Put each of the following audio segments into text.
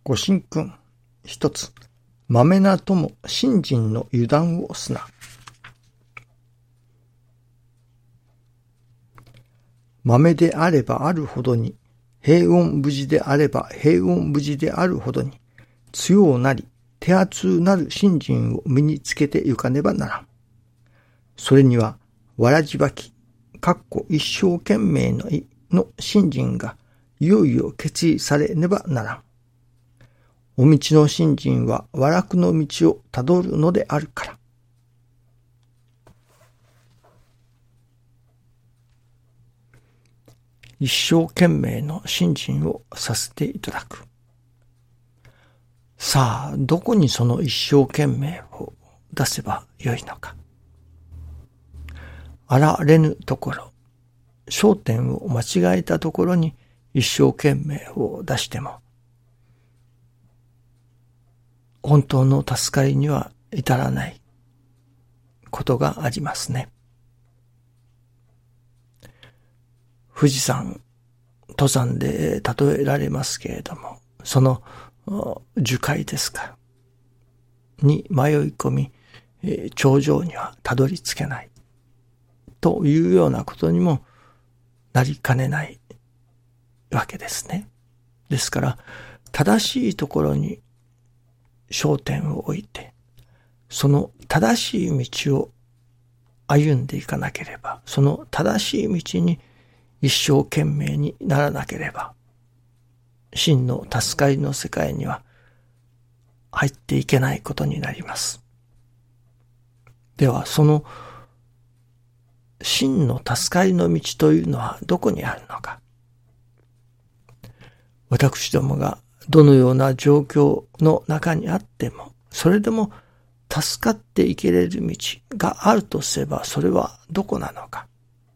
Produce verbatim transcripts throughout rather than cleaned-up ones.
ご神君一つ、まめな友信心の油断をすな。まめであればあるほどに、平穏無事であれば平穏無事であるほどに、強なり手厚なる信心を身につけてゆかねばならん。それには、わらじばき、かっこ一生懸命の意の信心がいよいよ決意されねばならん。お道の信心は和楽の道をたどるのであるから。一生懸命の信心をさせていただく。さあ、どこにその一生懸命を出せばよいのか。あられぬところ、焦点を間違えたところに一生懸命を出しても、本当の助かりには至らないことがありますね。富士山、登山で例えられますけれども、その樹海ですか、に迷い込み、頂上にはたどり着けないというようなことにもなりかねないわけですね。ですから、正しいところに焦点を置いて、その正しい道を歩んでいかなければ、その正しい道に一生懸命にならなければ、真の助かりの世界には入っていけないことになります。では、その真の助かりの道というのはどこにあるのか。私どもがどのような状況の中にあっても、それでも助かっていけれる道があるとすれば、それはどこなのか。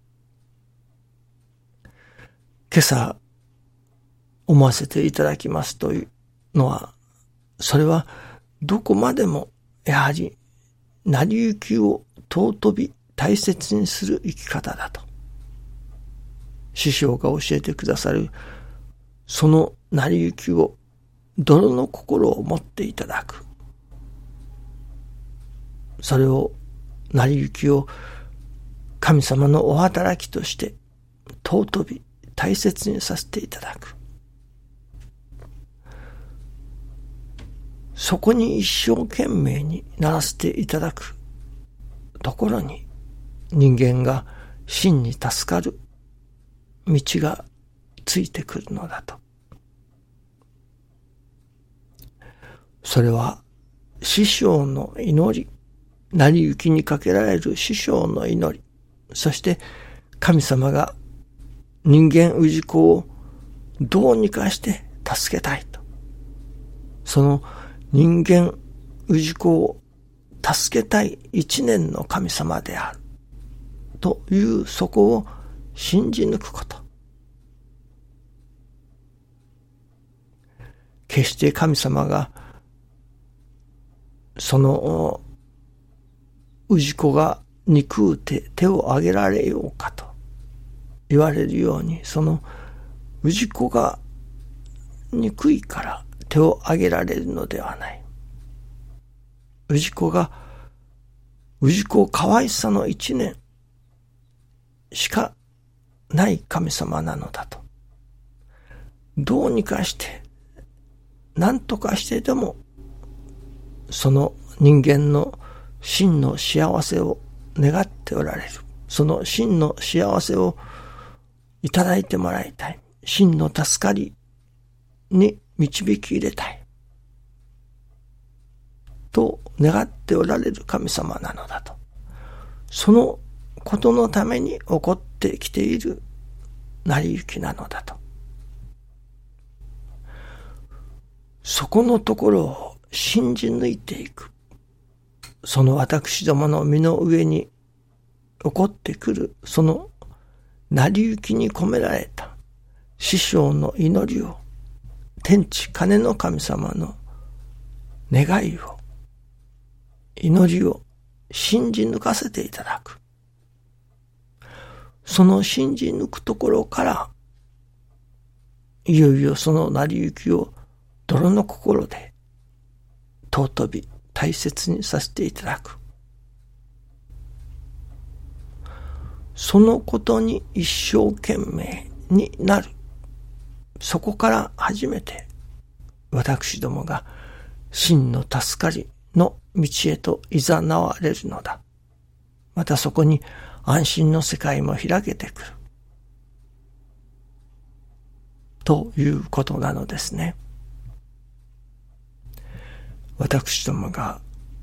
今朝思わせていただきますというのは、それはどこまでもやはり成り行きを尊び大切にする生き方だと。師匠が教えてくださるその成り行きを泥の心を持っていただく。それを成り行きを神様のお働きとして尊び大切にさせていただく。そこに一生懸命にならせていただくところに、人間が真に助かる道がついてくるのだと。それは師匠の祈り、成り行きにかけられる師匠の祈り、そして神様が人間氏子をどうにかして助けたいと。その人間氏子を助けたい一年の神様であるというそこを信じ抜くこと。決して神様がその氏子が憎うて手を挙げられようかと言われるように、その氏子が憎いから手を挙げられるのではない。氏子が氏子可愛さの一年しかない神様なのだと。どうにかして何とかしてでもその人間の真の幸せを願っておられる。その真の幸せをいただいてもらいたい。真の助かりに導き入れたい。と願っておられる神様なのだと。そのことのために起こってきている成り行きなのだと。そこのところを信じ抜いていく。その私どもの身の上に起こってくるその成り行きに込められた師匠の祈りを、天地金の神様の願いを、祈りを信じ抜かせていただく。その信じ抜くところから、いよいよその成り行きを泥の心で尊び大切にさせていただく。そのことに一生懸命になる。そこから初めて私どもが真の助かりの道へと誘われるのだ。またそこに安心の世界も開けてくる。ということなのですね。私どもが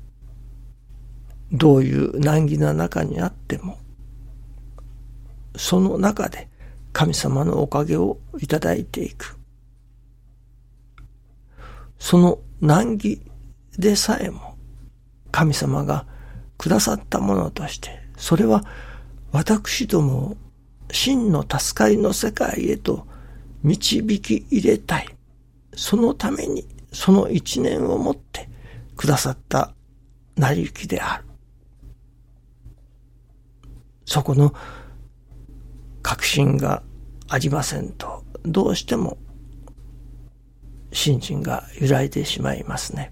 どういう難儀な中にあっても、その中で神様のおかげをいただいていく。その難儀でさえも神様がくださったものとして、それは私どもを真の助かりの世界へと導き入れたい。そのためにその一年をもってくださった成り行きである。そこの確信がありませんと、どうしても信心が揺らいでしまいますね。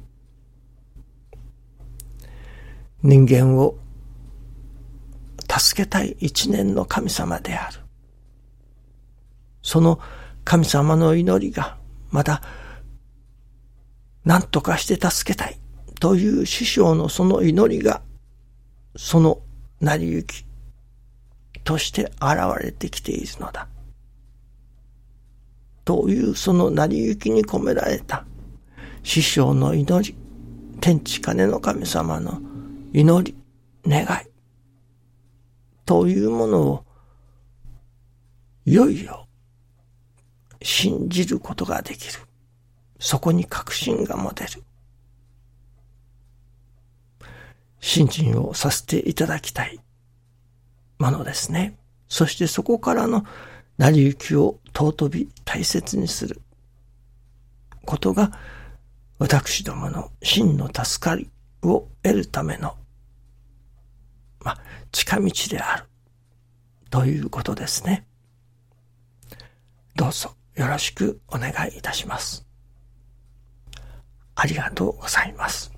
人間を助けたい一年の神様である。その神様の祈りがまた何とかして助けたいという師匠のその祈りがその成り行きとして現れてきているのだ。というその成り行きに込められた師匠の祈り、天地金の神様の祈り、願いというものをいよいよ信じることができる。そこに確信が持てる。信心をさせていただきたいものですね。そしてそこからの成り行きを尊び大切にすることが私どもの真の助かりを得るための、まあ、近道であるということですね。どうぞよろしくお願いいたします。ありがとうございます。